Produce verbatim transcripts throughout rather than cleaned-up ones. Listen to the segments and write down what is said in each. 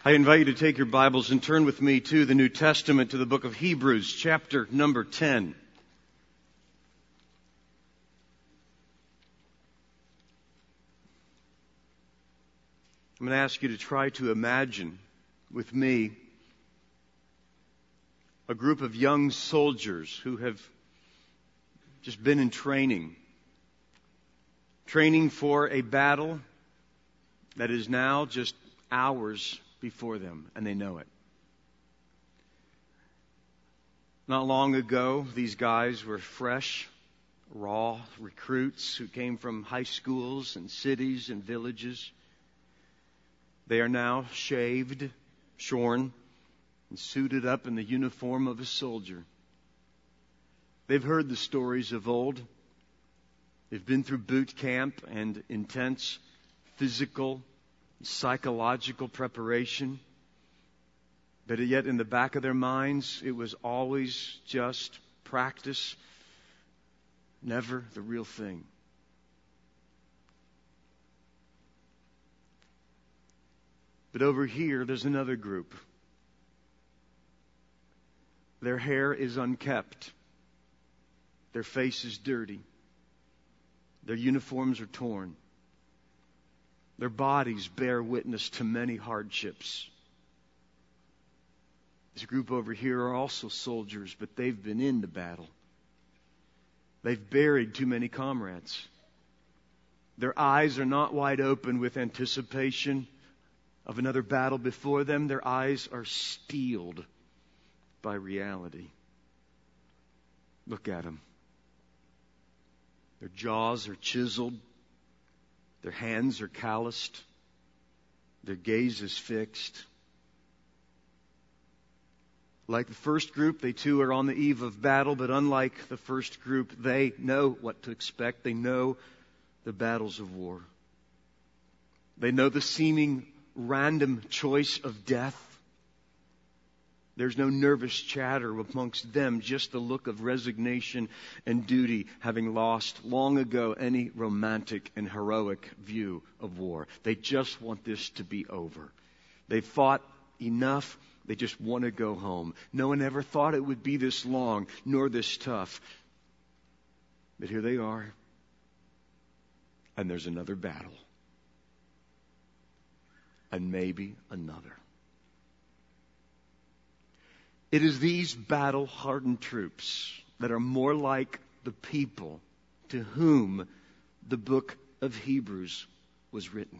I invite you to take your Bibles and turn with me to the New Testament, to the book of Hebrews, chapter number ten. I'm going to ask you to try to imagine with me a group of young soldiers who have just been in training, training for a battle that is now just hours before them, and they know it. Not long ago, these guys were fresh, raw recruits who came from high schools and cities and villages. They are now shaved, shorn, and suited up in the uniform of a soldier. They've heard the stories of old. They've been through boot camp and intense physical, psychological preparation. But yet in the back of their minds, it was always just practice, never the real thing. But over here, there's another group. Their hair is unkept. Their face is dirty. Their uniforms are torn. Their bodies bear witness to many hardships. This group over here are also soldiers, but they've been in the battle. They've buried too many comrades. Their eyes are not wide open with anticipation of another battle before them. Their eyes are steeled by reality. Look at them. Their jaws are chiseled. Their hands are calloused. Their gaze is fixed. Like the first group, they too are on the eve of battle, but unlike the first group, they know what to expect. They know the battles of war. They know the seeming random choice of death. There's no nervous chatter amongst them, just the look of resignation and duty, having lost long ago any romantic and heroic view of war. They just want this to be over. They fought enough. They just want to go home. No one ever thought it would be this long, nor this tough. But here they are. And there's another battle. And maybe another. It is these battle-hardened troops that are more like the people to whom the book of Hebrews was written.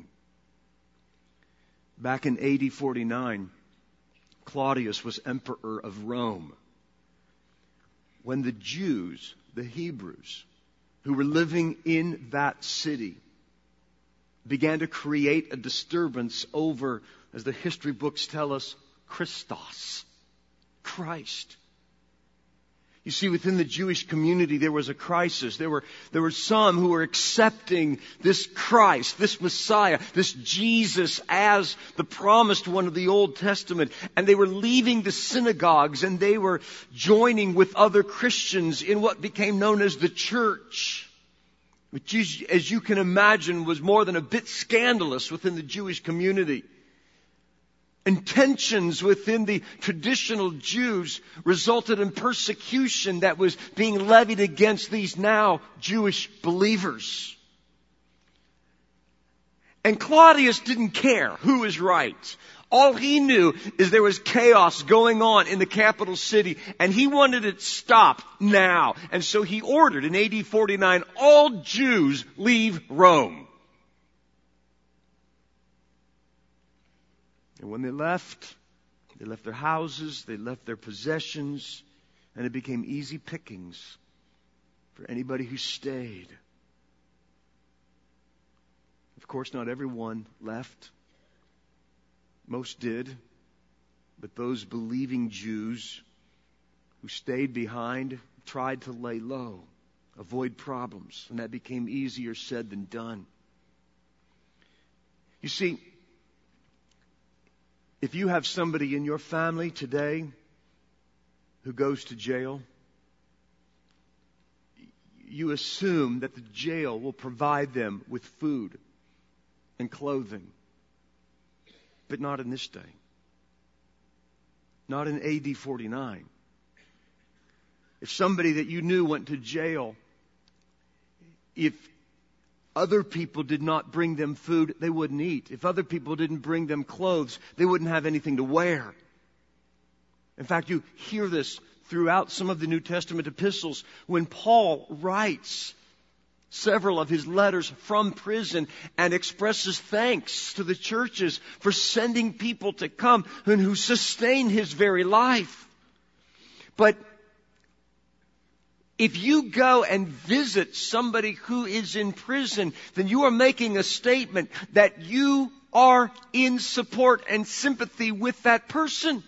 Back in A D forty-nine, Claudius was emperor of Rome. When the Jews, the Hebrews, who were living in that city, began to create a disturbance over, as the history books tell us, Christos, Christ. You see, within the Jewish community, there was a crisis. There were, there were some who were accepting this Christ, this Messiah, this Jesus as the promised one of the Old Testament. And they were leaving the synagogues and they were joining with other Christians in what became known as the church, which, as you can imagine, was more than a bit scandalous within the Jewish community. And tensions within the traditional Jews resulted in persecution that was being levied against these now Jewish believers. And Claudius didn't care who was right. All he knew is there was chaos going on in the capital city, and he wanted it stopped now. And so he ordered in A D forty-nine, all Jews leave Rome. And when they left, they left their houses, they left their possessions, and it became easy pickings for anybody who stayed. Of course, not everyone left. Most did. But those believing Jews who stayed behind tried to lay low, avoid problems, and that became easier said than done. You see, if you have somebody in your family today who goes to jail, you assume that the jail will provide them with food and clothing. But not in this day. not in A D forty-nine. If somebody that you knew went to jail, if other people did not bring them food, they wouldn't eat. If other people didn't bring them clothes, they wouldn't have anything to wear. In fact, you hear this throughout some of the New Testament epistles when Paul writes several of his letters from prison and expresses thanks to the churches for sending people to come and who sustain his very life. But if you go and visit somebody who is in prison, then you are making a statement that you are in support and sympathy with that person.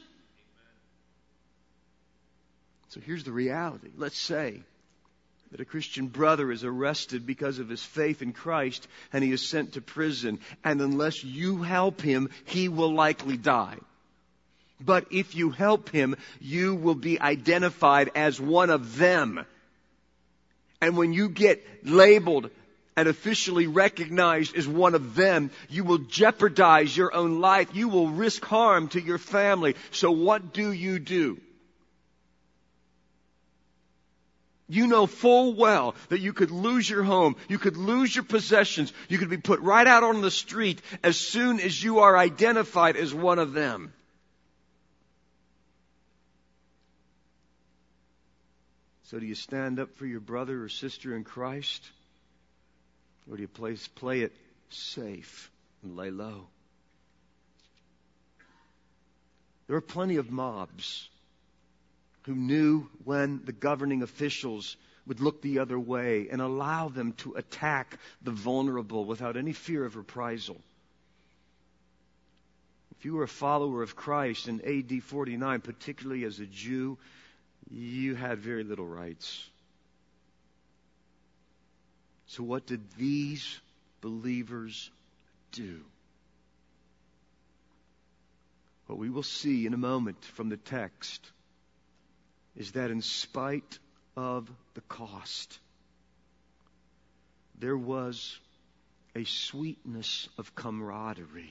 So here's the reality. Let's say that a Christian brother is arrested because of his faith in Christ and he is sent to prison. And unless you help him, he will likely die. But if you help him, you will be identified as one of them. And when you get labeled and officially recognized as one of them, you will jeopardize your own life. You will risk harm to your family. So what do you do? You know full well that you could lose your home, you could lose your possessions, you could be put right out on the street as soon as you are identified as one of them. So do you stand up for your brother or sister in Christ? Or do you play, play it safe and lay low? There are plenty of mobs who knew when the governing officials would look the other way and allow them to attack the vulnerable without any fear of reprisal. If you were a follower of Christ in A D forty-nine, particularly as a Jew, you had very little rights. So what did these believers do? What we will see in a moment from the text is that in spite of the cost, there was a sweetness of camaraderie,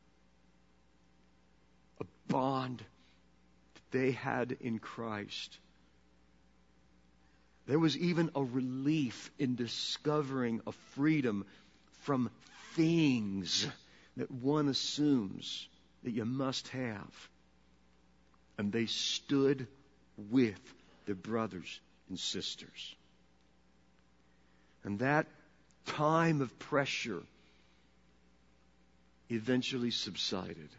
a bond that they had in Christ. There was even a relief in discovering a freedom from things that one assumes that you must have. And they stood with their brothers and sisters. And that time of pressure eventually subsided.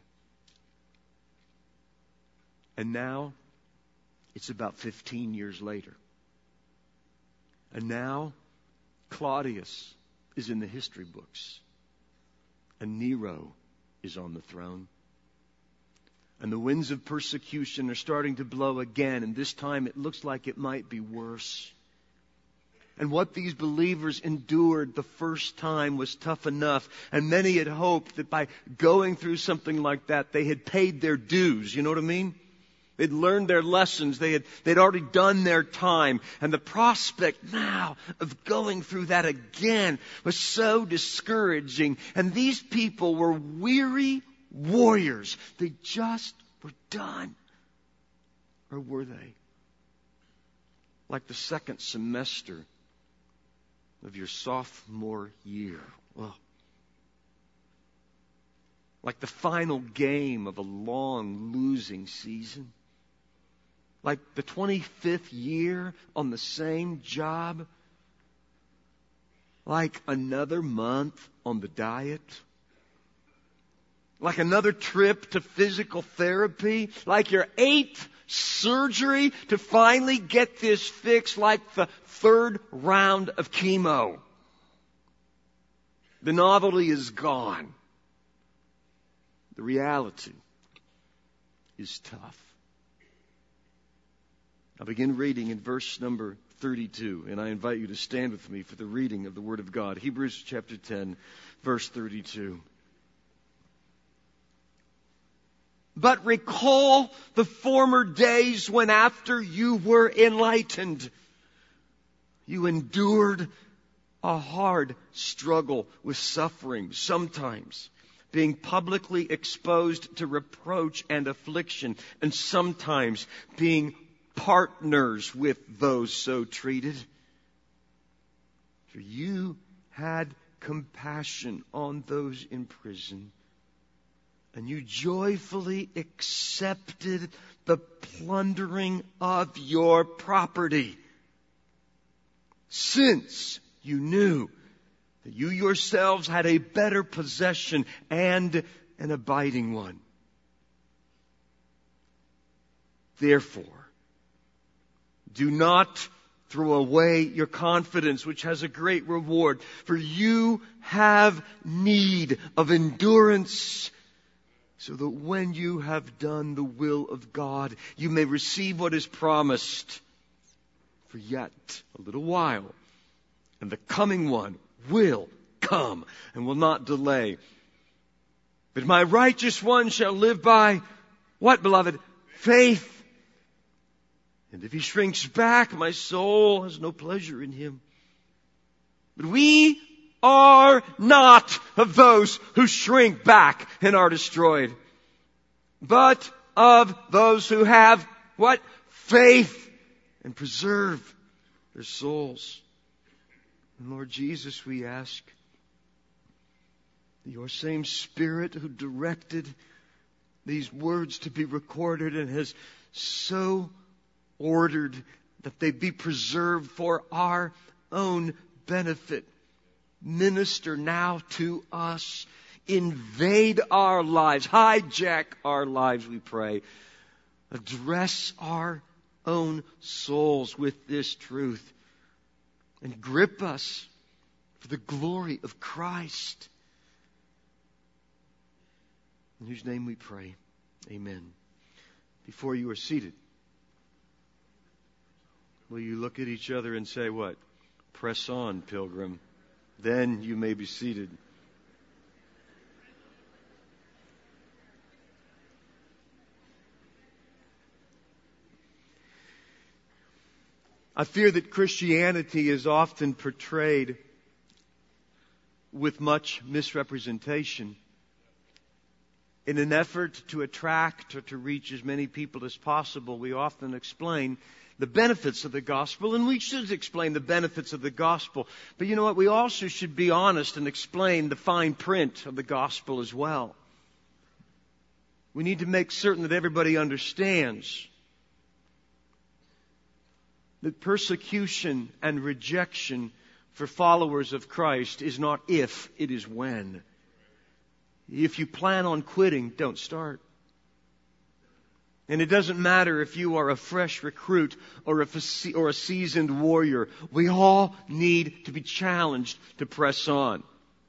And now it's about fifteen years later. And now Claudius is in the history books. And Nero is on the throne. And the winds of persecution are starting to blow again. And this time it looks like it might be worse. And what these believers endured the first time was tough enough. And many had hoped that by going through something like that, they had paid their dues. You know what I mean? They'd learned their lessons. They had, they'd already done their time. And the prospect now of going through that again was so discouraging. And these people were weary warriors. They just were done. Or were they? Like the second semester of your sophomore year. Well, like the final game of a long losing season. Like the twenty-fifth year on the same job. Like another month on the diet. Like another trip to physical therapy. Like your eighth surgery to finally get this fixed. Like the third round of chemo. The novelty is gone. The reality is tough. I begin reading in verse number thirty-two, and I invite you to stand with me for the reading of the Word of God. Hebrews chapter ten, verse thirty-two. But recall the former days when after you were enlightened, you endured a hard struggle with suffering, sometimes being publicly exposed to reproach and affliction, and sometimes being partners with those so treated. For you had compassion on those in prison, and you joyfully accepted the plundering of your property, since you knew that you yourselves had a better possession and an abiding one. Therefore, do not throw away your confidence, which has a great reward, for you have need of endurance, so that when you have done the will of God, you may receive what is promised. For yet a little while, and the coming one will come and will not delay. But my righteous one shall live by what, beloved? Faith. And if he shrinks back, my soul has no pleasure in him. But we are not of those who shrink back and are destroyed, but of those who have what? Faith, and preserve their souls. And Lord Jesus, we ask that your same Spirit who directed these words to be recorded and has so ordered that they be preserved for our own benefit, minister now to us. Invade our lives. Hijack our lives, we pray. Address our own souls with this truth. And grip us for the glory of Christ. In whose name we pray. Amen. Before you are seated, will you look at each other and say what? Press on, pilgrim. Then you may be seated. I fear that Christianity is often portrayed with much misrepresentation. In an effort to attract or to reach as many people as possible, we often explain the benefits of the gospel, and we should explain the benefits of the gospel. But you know what? We also should be honest and explain the fine print of the gospel as well. We need to make certain that everybody understands that persecution and rejection for followers of Christ is not if, it is when. If you plan on quitting, don't start. And it doesn't matter if you are a fresh recruit or a, or a seasoned warrior. We all need to be challenged to press on.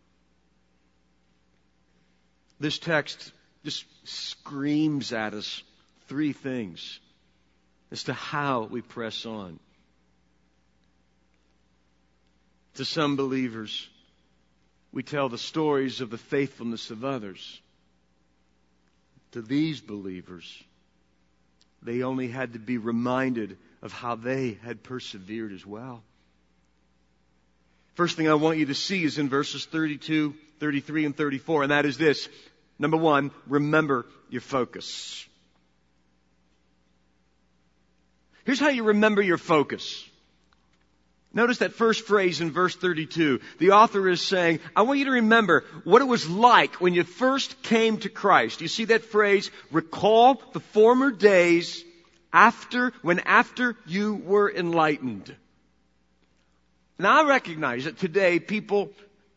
This text just screams at us three things as to how we press on. To some believers, we tell the stories of the faithfulness of others. To these believers, they only had to be reminded of how they had persevered as well. First thing I want you to see is in verses thirty-two, thirty-three, and thirty-four, and that is this. Number one, remember your focus. Here's how you remember your focus. Notice that first phrase in verse thirty-two. The author is saying, I want you to remember what it was like when you first came to Christ. You see that phrase, recall the former days after, when after you were enlightened. Now I recognize that today people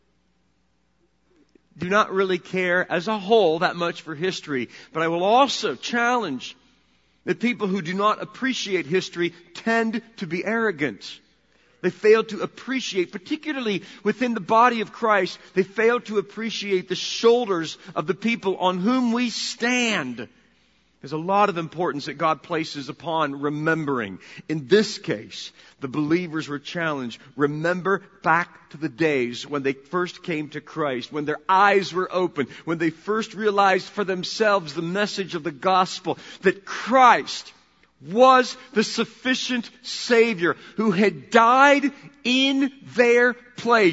do not really care as a whole that much for history. But I will also challenge that people who do not appreciate history tend to be arrogant. They fail to appreciate, particularly within the body of Christ, they fail to appreciate the shoulders of the people on whom we stand. There's a lot of importance that God places upon remembering. In this case, the believers were challenged. Remember back to the days when they first came to Christ, when their eyes were open, when they first realized for themselves the message of the gospel, that Christ was the sufficient Savior who had died in their place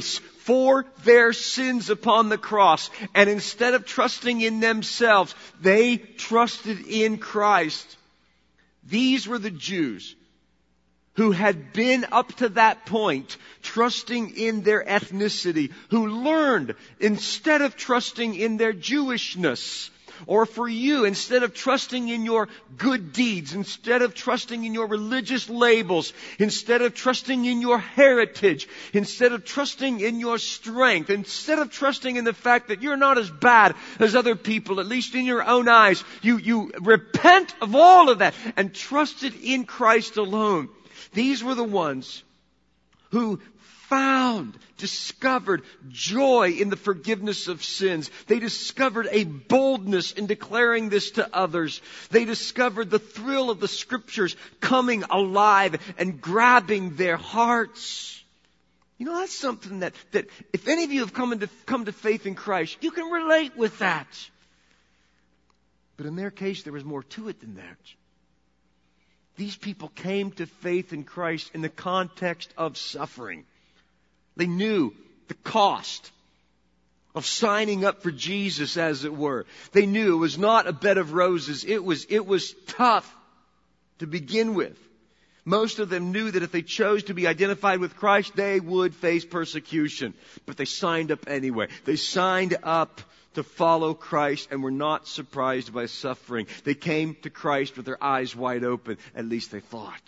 for their sins upon the cross. And instead of trusting in themselves, they trusted in Christ. These were the Jews who had been up to that point trusting in their ethnicity, who learned, instead of trusting in their Jewishness, or for you, instead of trusting in your good deeds, instead of trusting in your religious labels, instead of trusting in your heritage, instead of trusting in your strength, instead of trusting in the fact that you're not as bad as other people, at least in your own eyes, you, you repent of all of that and trusted in Christ alone. These were the ones who found, discovered joy in the forgiveness of sins. They discovered a boldness in declaring this to others. They discovered the thrill of the Scriptures coming alive and grabbing their hearts. You know, that's something that, that if any of you have come, into, come to faith in Christ, you can relate with that. But in their case, there was more to it than that. These people came to faith in Christ in the context of suffering. They knew the cost of signing up for Jesus, as it were. They knew it was not a bed of roses. It was, it was tough to begin with. Most of them knew that if they chose to be identified with Christ, they would face persecution. But they signed up anyway. They signed up to follow Christ and were not surprised by suffering. They came to Christ with their eyes wide open. At least they thought.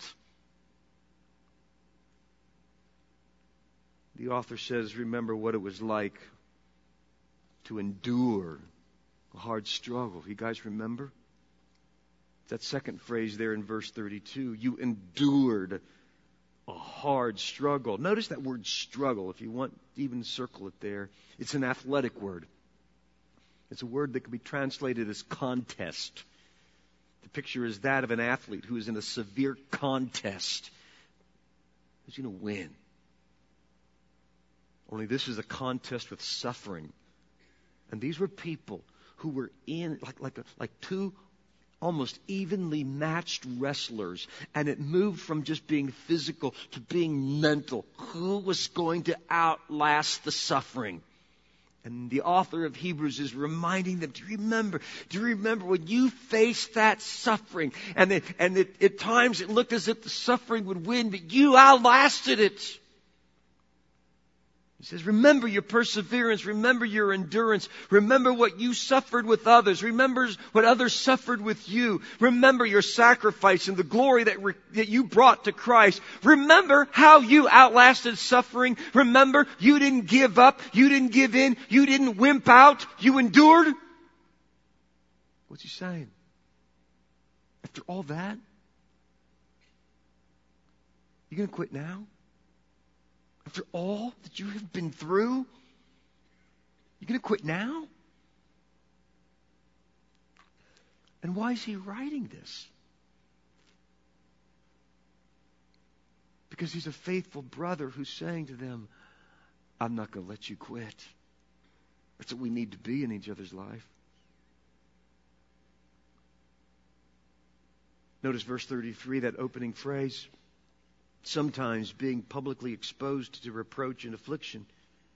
The author says, remember what it was like to endure a hard struggle. You guys remember? That second phrase there in verse thirty-two. You endured a hard struggle. Notice that word struggle. If you want to even circle it there. It's an athletic word. It's a word that can be translated as contest. The picture is that of an athlete who is in a severe contest. Who's going to win? Only this is a contest with suffering. And these were people who were in, like, like, a, like two almost evenly matched wrestlers. And it moved from just being physical to being mental. Who was going to outlast the suffering? And the author of Hebrews is reminding them to remember, to remember when you faced that suffering. And, it, and it, at times it looked as if the suffering would win, but you outlasted it. He says, remember your perseverance. Remember your endurance. Remember what you suffered with others. Remember what others suffered with you. Remember your sacrifice and the glory that, re- that you brought to Christ. Remember how you outlasted suffering. Remember you didn't give up. You didn't give in. You didn't wimp out. You endured. What's he saying? After all that, you going to quit now? After all that you have been through, you're going to quit now? And why is he writing this? Because he's a faithful brother who's saying to them, I'm not going to let you quit. That's what we need to be in each other's life. Notice verse thirty-three, that opening phrase. Sometimes being publicly exposed to reproach and affliction.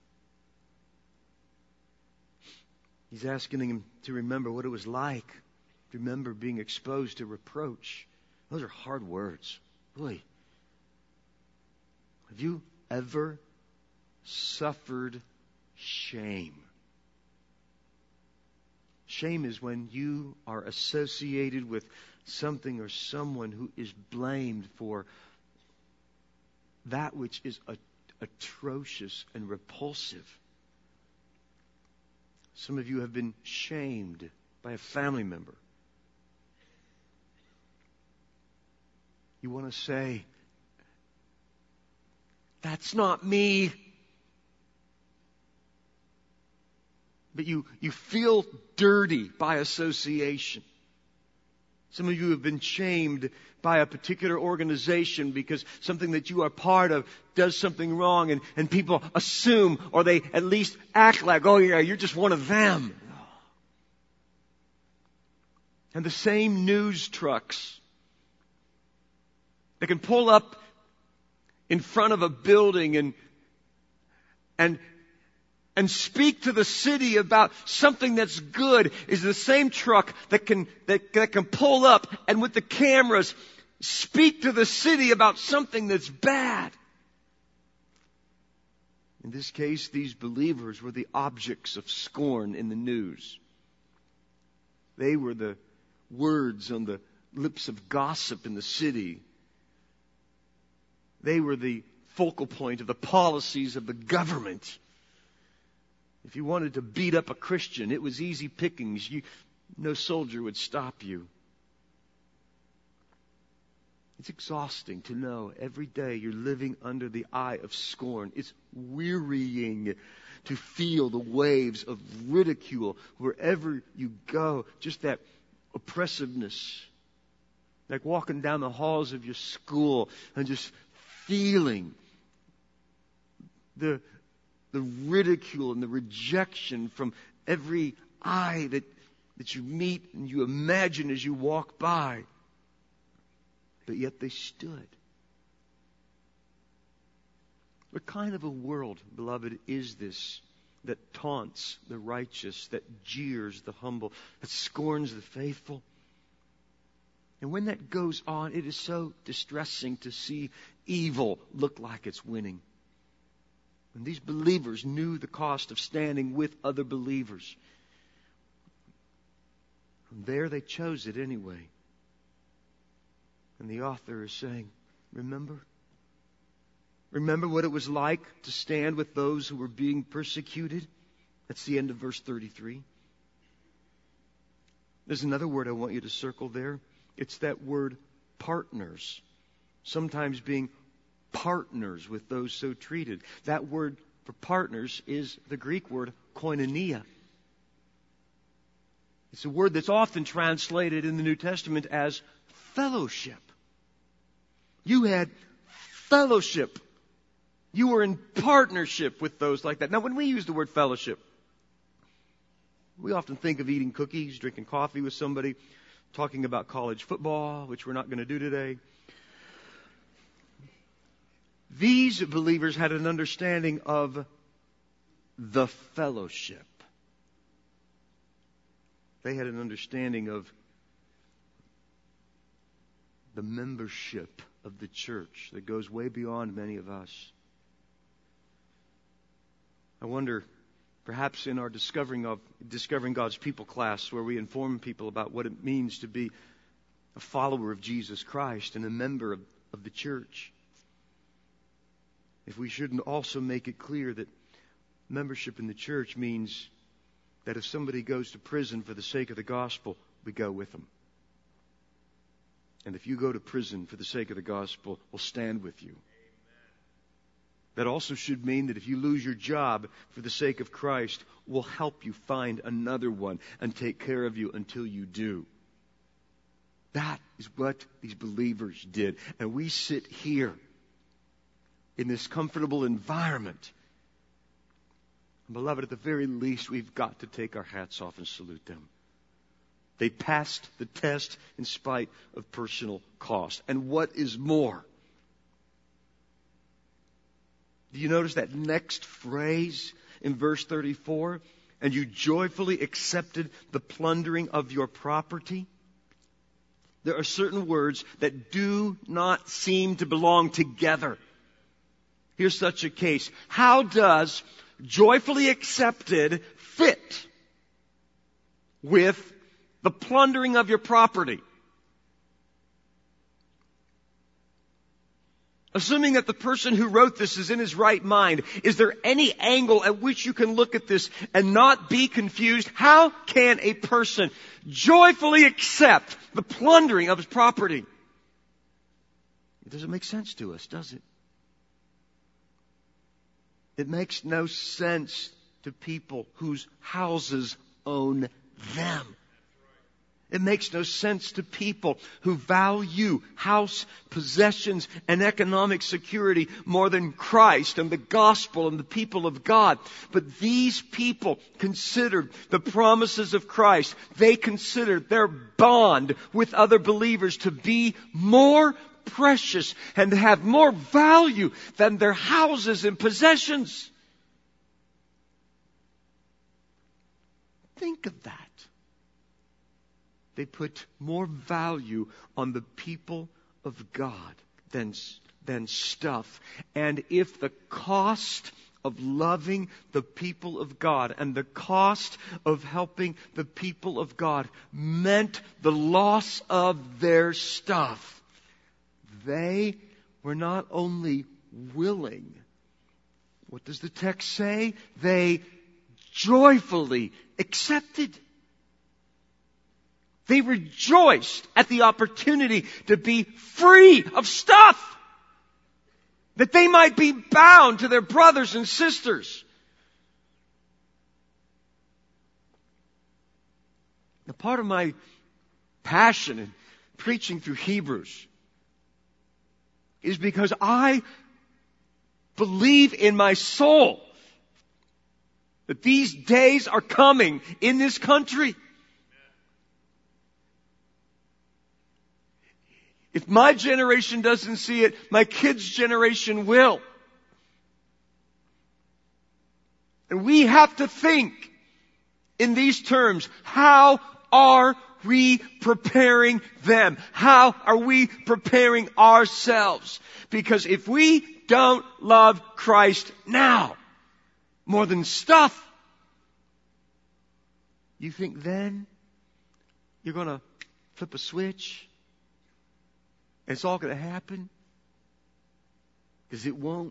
He's asking him to remember what it was like. Remember being exposed to reproach. Those are hard words. Really. Have you ever suffered shame? Shame is when you are associated with something or someone who is blamed for that which is a, atrocious and repulsive. Some of you have been shamed by a family member. You want to say, that's not me. But you, you feel dirty by association. Some of you have been shamed by a particular organization because something that you are part of does something wrong, and, and people assume, or they at least act like, oh yeah, you're just one of them. And the same news trucks that can pull up in front of a building and and and speak to the city about something that's good is the same truck that can, that, that can pull up and with the cameras speak to the city about something that's bad. In this case, these believers were the objects of scorn in the news. They were the words on the lips of gossip in the city. They were the focal point of the policies of the government. If you wanted to beat up a Christian, it was easy pickings. You, no soldier would stop you. It's exhausting to know every day you're living under the eye of scorn. It's wearying to feel the waves of ridicule wherever you go. Just that oppressiveness. Like walking down the halls of your school and just feeling the, the ridicule and the rejection from every eye that, that you meet and you imagine as you walk by. But yet they stood. What kind of a world, beloved, is this that taunts the righteous, that jeers the humble, that scorns the faithful? And when that goes on, it is so distressing to see evil look like it's winning. And these believers knew the cost of standing with other believers. And there they chose it anyway. And the author is saying, remember? Remember what it was like to stand with those who were being persecuted? That's the end of verse thirty-three. There's another word I want you to circle there. It's that word partners. Sometimes being partners with those so treated. That word for partners is the Greek word koinonia. It's a word that's often translated in the New Testament as fellowship. You had fellowship. You were in partnership with those like that. Now, when we use the word fellowship, we often think of eating cookies, drinking coffee with somebody, talking about college football, which we're not going to do today. These believers had an understanding of the fellowship. They had an understanding of the membership of the church that goes way beyond many of us. I wonder, perhaps in our discovering of discovering God's people class, where we inform people about what it means to be a follower of Jesus Christ and a member of, of the church, if we shouldn't also make it clear that membership in the church means that if somebody goes to prison for the sake of the gospel, we go with them. And if you go to prison for the sake of the gospel, we'll stand with you. Amen. That also should mean that if you lose your job for the sake of Christ, we'll help you find another one and take care of you until you do. That is what these believers did. And we sit here in this comfortable environment. And beloved, at the very least, we've got to take our hats off and salute them. They passed the test in spite of personal cost. And what is more, do you notice that next phrase in verse thirty-four? And you joyfully accepted the plundering of your property. There are certain words that do not seem to belong together. Here's such a case. How does joyfully accepted fit with the plundering of your property? Assuming that the person who wrote this is in his right mind, is there any angle at which you can look at this and not be confused? How can a person joyfully accept the plundering of his property? It doesn't make sense to us, does it? It makes no sense to people whose houses own them. It makes no sense to people who value house, possessions, and economic security more than Christ and the gospel and the people of God. But these people considered the promises of Christ. They considered their bond with other believers to be more precious and to have more value than their houses and possessions. Think of that. They put more value on the people of God than, than stuff. And if the cost of loving the people of God and the cost of helping the people of God meant the loss of their stuff, they were not only willing, what does the text say? They joyfully accepted. They rejoiced at the opportunity to be free of stuff, that they might be bound to their brothers and sisters. Now, part of my passion in preaching through Hebrews is because I believe in my soul that these days are coming in this country. If my generation doesn't see it, my kids' generation will. And we have to think in these terms. How are we preparing them? How are we preparing ourselves? Because if we don't love Christ now more than stuff, you think then you're going to flip a switch? It's all going to happen? Because it won't.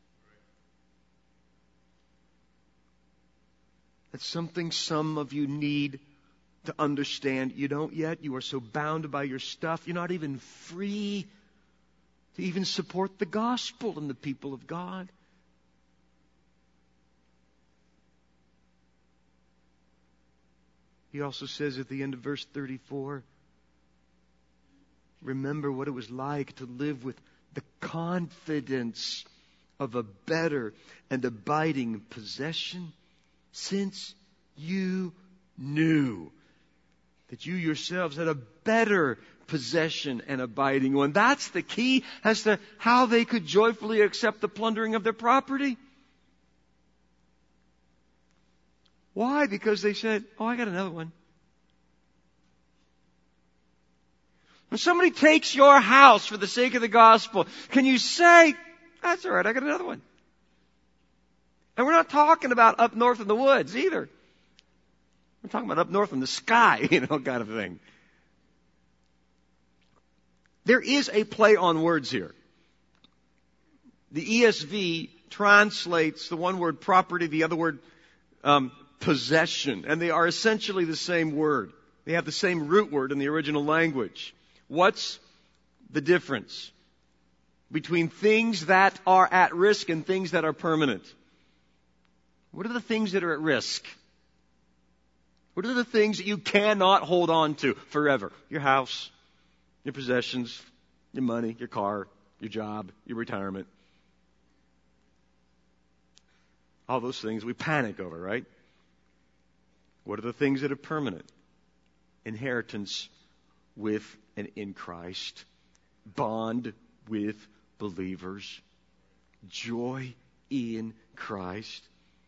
That's something some of you need to understand. You don't yet. You are so bound by your stuff. You're not even free to even support the gospel and the people of God. He also says at the end of verse thirty-four, remember what it was like to live with the confidence of a better and abiding possession, since you knew that you yourselves had a better possession and abiding one. That's the key as to how they could joyfully accept the plundering of their property. Why? Because they said, oh, I got another one. When somebody takes your house for the sake of the gospel, can you say, that's all right, I got another one? And we're not talking about up north in the woods either. We're talking about up north in the sky, you know, kind of thing. There is a play on words here. The E S V translates the one word property, the other word um, possession, and they are essentially the same word. They have the same root word in the original language. What's the difference between things that are at risk and things that are permanent? What are the things that are at risk? What are the things that you cannot hold on to forever? Your house, your possessions, your money, your car, your job, your retirement. All those things we panic over, right? What are the things that are permanent? Inheritance with and in Christ. Bond with believers. Joy in Christ.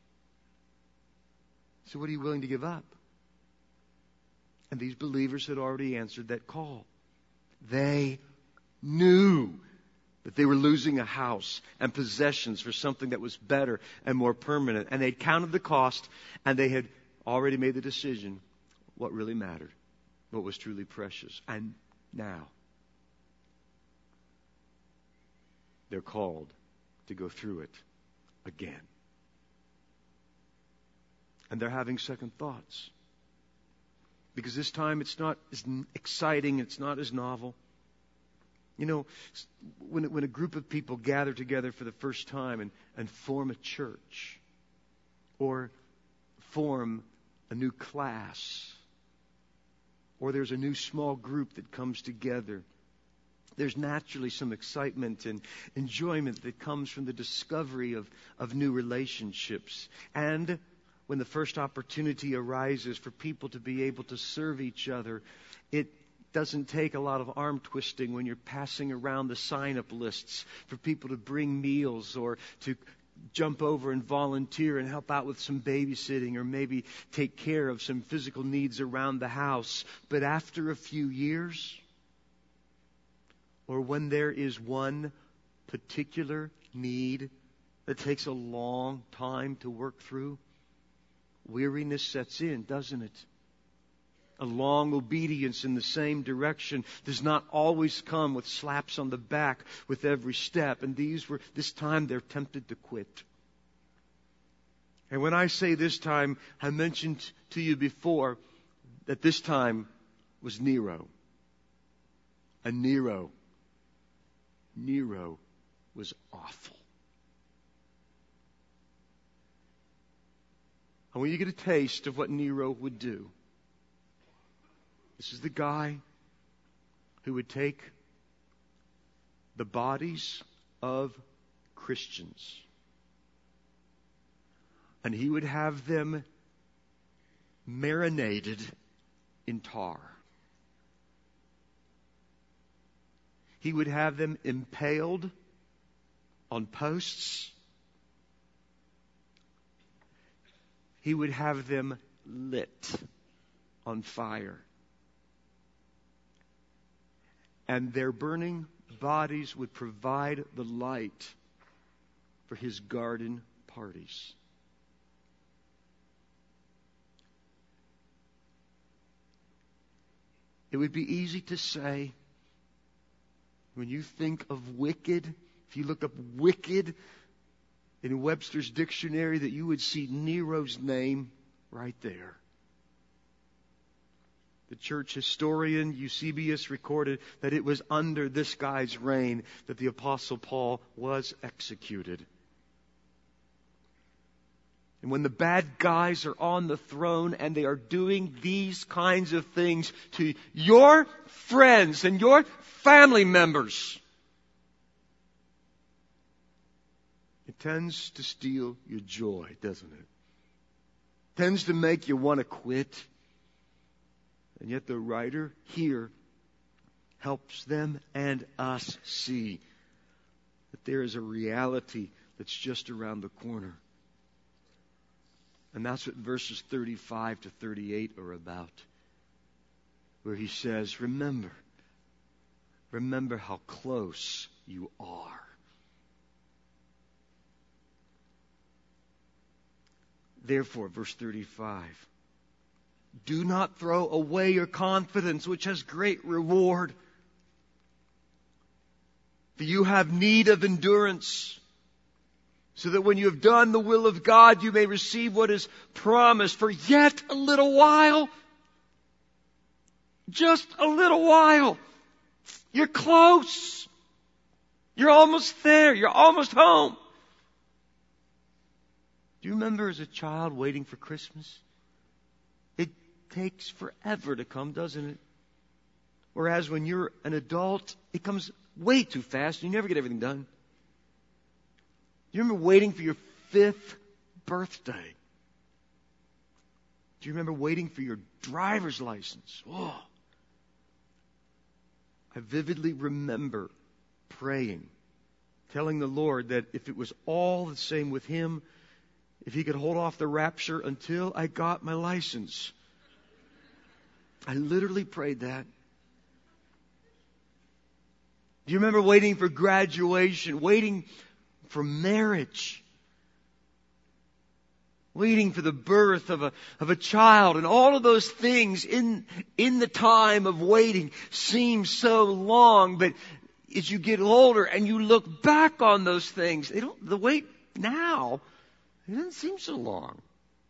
So what are you willing to give up? And these believers had already answered that call. They knew that they were losing a house and possessions for something that was better and more permanent. And they'd counted the cost, and they had already made the decision what really mattered, what was truly precious. And now they're called to go through it again. And they're having second thoughts. Because this time it's not as exciting, it's not as novel. You know, when, when a group of people gather together for the first time and, and form a church, or form a new class, or there's a new small group that comes together, there's naturally some excitement and enjoyment that comes from the discovery of, of new relationships. And when the first opportunity arises for people to be able to serve each other, it doesn't take a lot of arm twisting when you're passing around the sign-up lists for people to bring meals or to jump over and volunteer and help out with some babysitting or maybe take care of some physical needs around the house. But after a few years, or when there is one particular need that takes a long time to work through, weariness sets in, doesn't it? A long obedience in the same direction does not always come with slaps on the back with every step. And these were, this time they're tempted to quit. And when I say this time, I mentioned to you before that this time was Nero. And Nero, Nero was awful. And when you get a taste of what Nero would do, this is the guy who would take the bodies of Christians and he would have them marinated in tar. He would have them impaled on posts. He would have them lit on fire. And their burning bodies would provide the light for his garden parties. It would be easy to say, when you think of wicked, if you look up wicked in Webster's dictionary, that you would see Nero's name right there. The church historian Eusebius recorded that it was under this guy's reign that the Apostle Paul was executed. And when the bad guys are on the throne and they are doing these kinds of things to your friends and your family members, it tends to steal your joy, doesn't it? It tends to make you want to quit. And yet the writer here helps them and us see that there is a reality that's just around the corner. And that's what verses thirty-five to thirty-eight are about. Where he says, remember, remember how close you are. Therefore, verse thirty-five, do not throw away your confidence, which has great reward. For you have need of endurance, so that when you have done the will of God, you may receive what is promised. For yet a little while, just a little while, you're close. You're almost there. You're almost home. Do you remember as a child waiting for Christmas? It takes forever to come, doesn't it? Whereas when you're an adult, it comes way too fast and you never get everything done. Do you remember waiting for your fifth birthday? Do you remember waiting for your driver's license? Oh. I vividly remember praying, telling the Lord that if it was all the same with Him, if He could hold off the rapture until I got my license. I literally prayed that. Do you remember waiting for graduation, waiting for marriage, waiting for the birth of a, of a child, and all of those things in, in the time of waiting seem so long, but as you get older and you look back on those things, they don't, the wait now, it doesn't seem so long.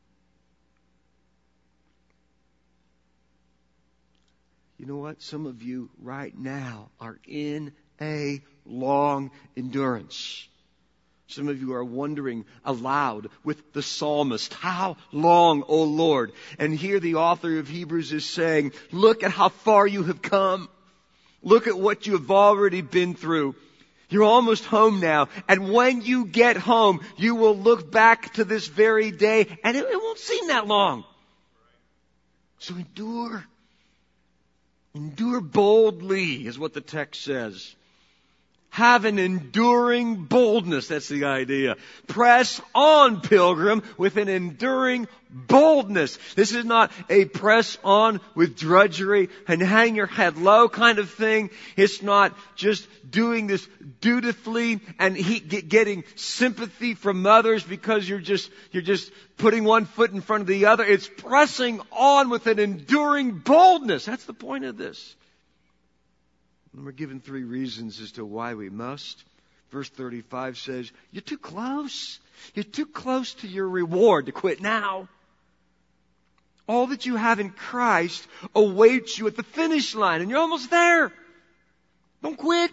You know what? Some of you right now are in a long endurance. Some of you are wondering aloud with the psalmist, how long, O Lord? And here the author of Hebrews is saying, look at how far you have come. Look at what you have already been through. You're almost home now. And when you get home, you will look back to this very day and it, it won't seem that long. So endure. Endure boldly is what the text says. Have an enduring boldness. That's the idea. Press on, pilgrim, with an enduring boldness. This is not a press on with drudgery and hang your head low kind of thing. It's not just doing this dutifully and he, get, getting sympathy from others because you're just, you're just putting one foot in front of the other. It's pressing on with an enduring boldness. That's the point of this. And we're given three reasons as to why we must. Verse thirty-five says, you're too close. You're too close to your reward to quit now. All that you have in Christ awaits you at the finish line, and you're almost there. Don't quit.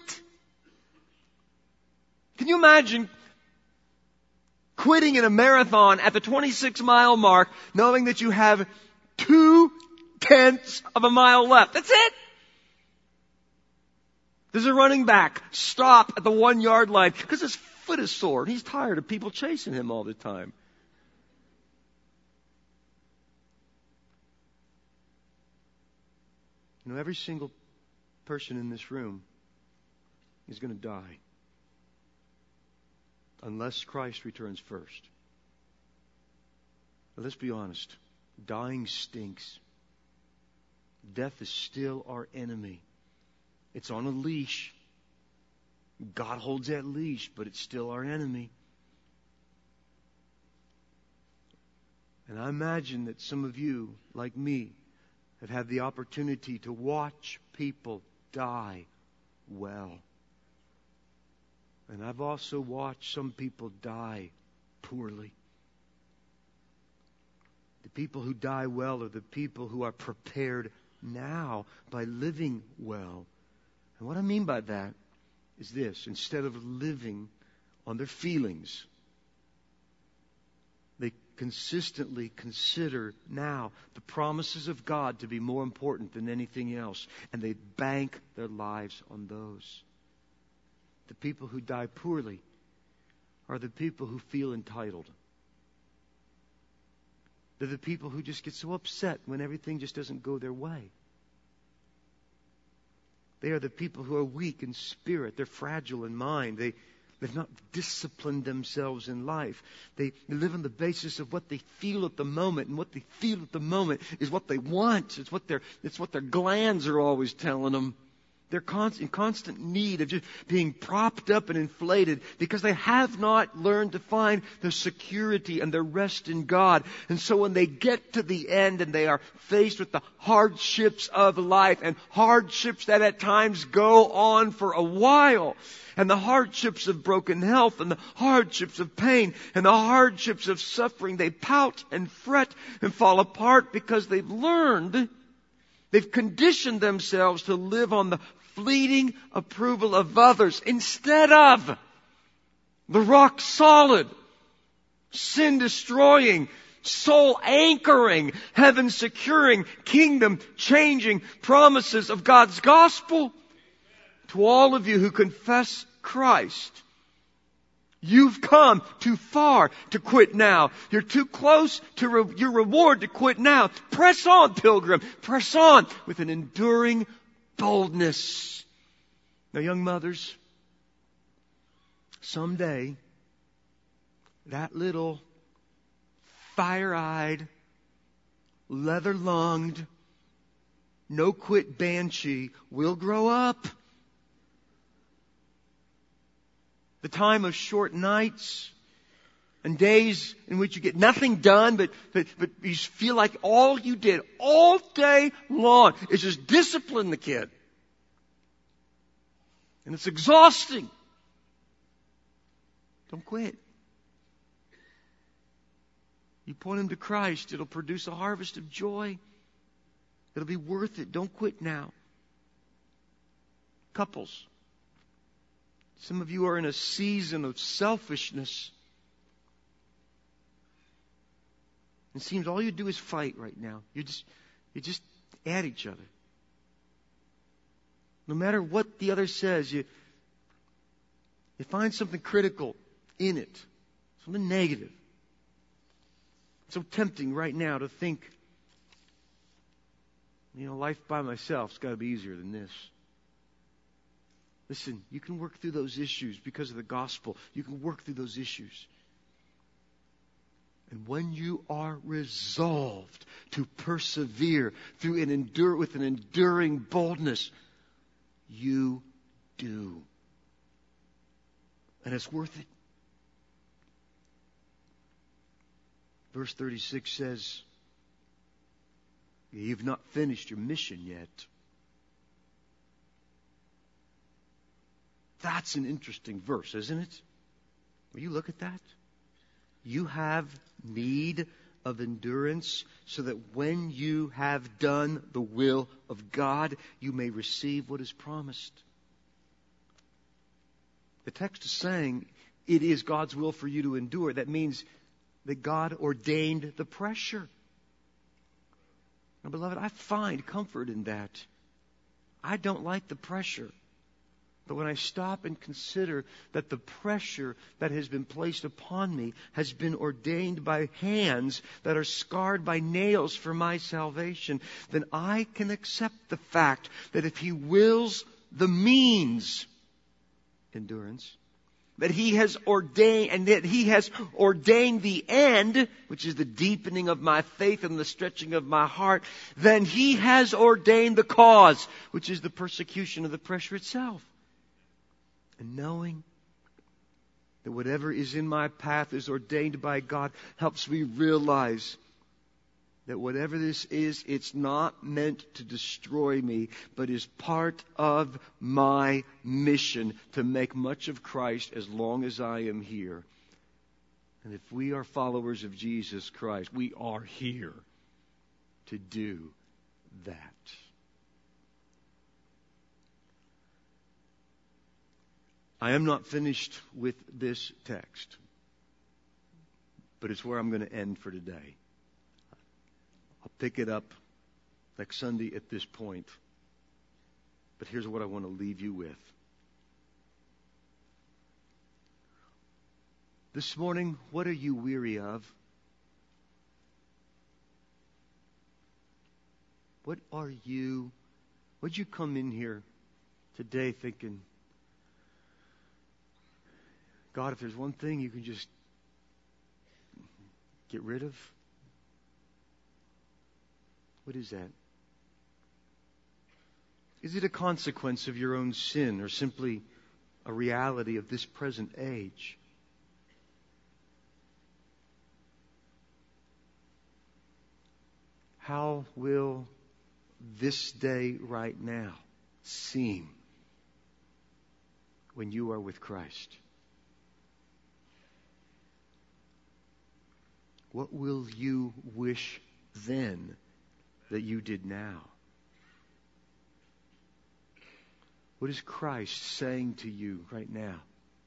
Can you imagine quitting in a marathon at the twenty-six mile mark, knowing that you have two tenths of a mile left? That's it. Does a running back stop at the one yard line because his foot is sore and he's tired of people chasing him all the time? You know, every single person in this room is going to die unless Christ returns first. But let's be honest. Dying stinks. Death is still our enemy. It's on a leash. God holds that leash, but it's still our enemy. And I imagine that some of you, like me, have had the opportunity to watch people die well. And I've also watched some people die poorly. The people who die well are the people who are prepared now by living well. And what I mean by that is this. Instead of living on their feelings, they consistently consider now the promises of God to be more important than anything else. And they bank their lives on those. The people who die poorly are the people who feel entitled. They're the people who just get so upset when everything just doesn't go their way. They are the people who are weak in spirit. They're fragile in mind. They, they've not disciplined themselves in life. They, they live on the basis of what they feel at the moment. And what they feel at the moment is what they want. It's what their, it's what their glands are always telling them. They're const- in constant need of just being propped up and inflated because they have not learned to find their security and their rest in God. And so when they get to the end and they are faced with the hardships of life, and hardships that at times go on for a while, and the hardships of broken health, and the hardships of pain, and the hardships of suffering, they pout and fret and fall apart because they've learned, they've conditioned themselves to live on the fleeting approval of others instead of the rock solid, sin destroying, soul anchoring, heaven securing, kingdom changing promises of God's gospel. To all of you who confess Christ, you've come too far to quit now. You're too close to re- your reward to quit now. Press on, pilgrim. Press on with an enduring boldness. Now, young mothers, someday that little fire-eyed, leather-lunged, no-quit banshee will grow up. The time of short nights and days in which you get nothing done, but, but, but you feel like all you did all day long is just discipline the kid. And it's exhausting. Don't quit. You point him to Christ, it'll produce a harvest of joy. It'll be worth it. Don't quit now. Couples, some of you are in a season of selfishness. It seems all you do is fight right now. You just, you just at each other. No matter what the other says, you, you find something critical in it, something negative. It's so tempting right now to think, you know, life by myself's got to be easier than this. Listen, you can work through those issues because of the gospel. You can work through those issues. And when you are resolved to persevere through and endure with an enduring boldness, you do. And it's worth it. Verse thirty-six says, you've not finished your mission yet. That's an interesting verse, isn't it? Will you look at that? You have need of endurance so that when you have done the will of God, you may receive what is promised. The text is saying it is God's will for you to endure. That means that God ordained the pressure. Now, beloved, I find comfort in that. I don't like the pressure. But when I stop and consider that the pressure that has been placed upon me has been ordained by hands that are scarred by nails for my salvation, then I can accept the fact that if He wills the means, endurance, that He has ordained, and that He has ordained the end, which is the deepening of my faith and the stretching of my heart, then He has ordained the cause, which is the persecution of the pressure itself. And knowing that whatever is in my path is ordained by God helps me realize that whatever this is, it's not meant to destroy me, but is part of my mission to make much of Christ as long as I am here. And if we are followers of Jesus Christ, we are here to do that. I am not finished with this text, but it's where I'm going to end for today. I'll pick it up next Sunday at this point. But here's what I want to leave you with. This morning, what are you weary of? What are you, would you come in here today thinking, God, if there's one thing you can just get rid of, what is that? Is it a consequence of your own sin or simply a reality of this present age? How will this day right now seem when you are with Christ? What will you wish then that you did now? What is Christ saying to you right now?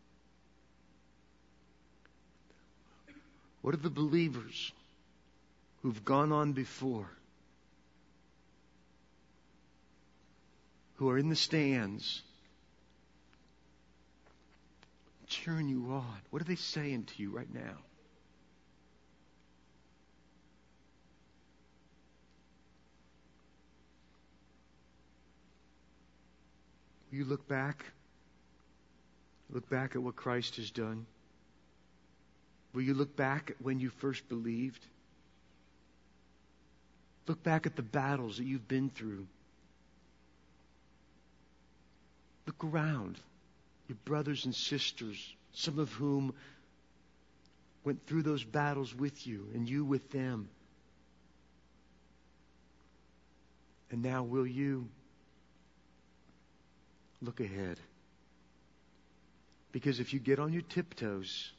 What are the believers who've gone on before, who are in the stands, cheering you on? What are they saying to you right now? Will you look back? Look back at what Christ has done? Will you look back at when you first believed? Look back at the battles that you've been through. Look around. Your brothers and sisters, some of whom went through those battles with you and you with them. And now will you look ahead? Because if you get on your tiptoes,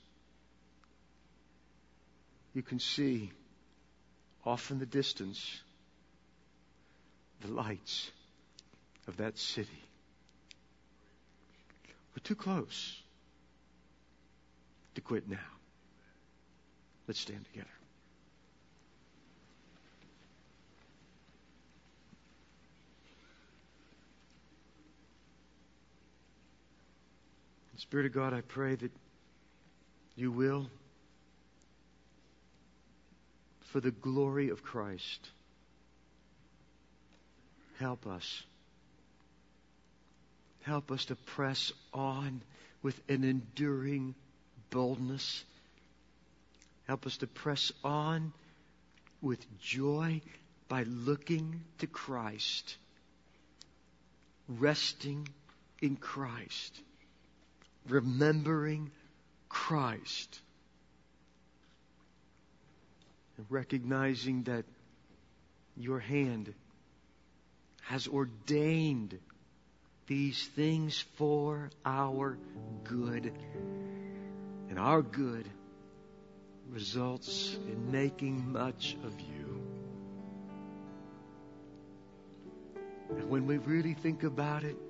you can see off in the distance the lights of that city. We're too close to quit now. Let's stand together. Spirit of God, I pray that you will, for the glory of Christ, help us Help us to press on with an enduring boldness. Help us to press on with joy by looking to Christ, resting in Christ, remembering Christ, and recognizing that your hand has ordained these things for our good. And our good results in making much of you. And when we really think about it,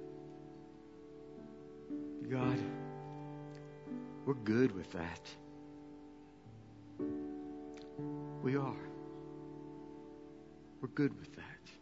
God, we're good with that. We are. We're good with that.